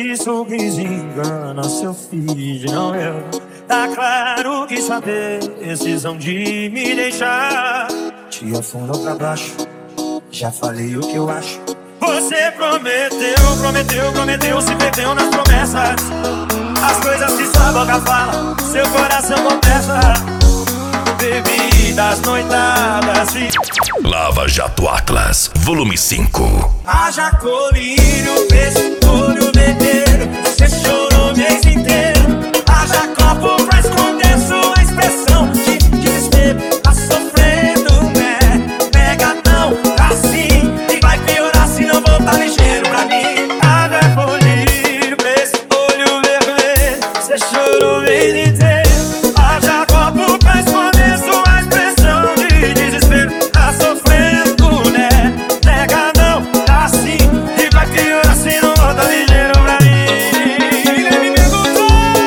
Esse sorriso engana seu feed, não eu. Tá claro que sua decisão de me deixar te afundou pra baixo. Já falei o que eu acho. Você prometeu, se perdeu nas promessas. As coisas que sua boca fala, seu coração confessa. Bebidas, noitadas e... Lava Jato Atlas, volume 5. Haja colírio, olho vermelho. Você chorou o mês inteiro. Haja copo pra esconder sua expressão de desespero. Tá sofrendo, né? Pega não, assim. E vai piorar se não voltar ligeiro pra mim. Haja colírio, olho vermelho. Você chorou o mês inteiro. Haja copo pra esconder sua expressão de desespero. Tá sofrendo, né? Pega não, assim. E vai piorar se não voltar ligeiro pra mim. Ele me perguntou,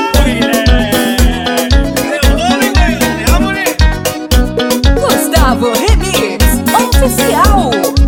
Gustavo Remix Oficial.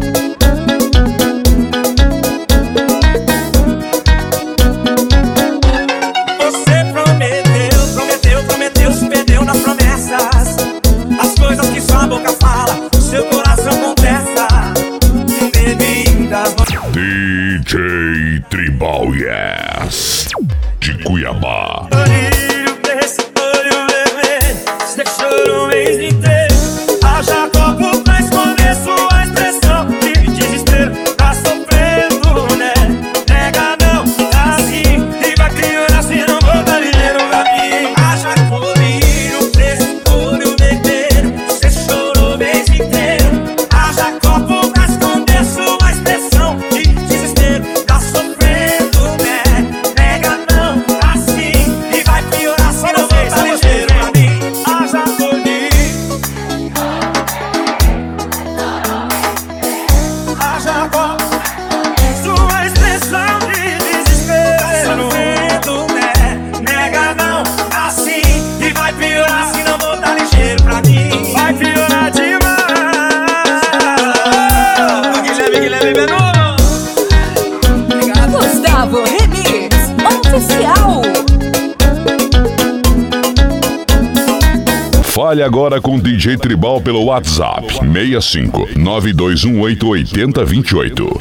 Você prometeu, se perdeu nas promessas. As coisas que sua boca fala, seu coração contesta. Bebidas, DJ Tribal Yes, de Cuiabá. olho vermelho. Você chorou o mês inteiro. Haja copo pra esconder sua expressão de desespero. Tá sofrendo, né? Nega não, assim. E vai piorar se não voltar ligeiro pra mim. Haja colírio, olho vermelho. Você chorou o mês inteiro. Haja copo pra esconder sua expressão de desespero. Tá sofrendo, né? Nega não, assim. E vai piorar se não voltar ligeiro pra mim. Haja colírio. Haja copo. Sua expressão de desespero. Tá sofrendo, né? Nega não, assim. E vai piorar se não voltar ligeiro pra mim. Vai piorar demais. Guilherme Benuno. Gustavo Remix Oficial. Fale agora com DJ Tribal pelo WhatsApp 65 921888028.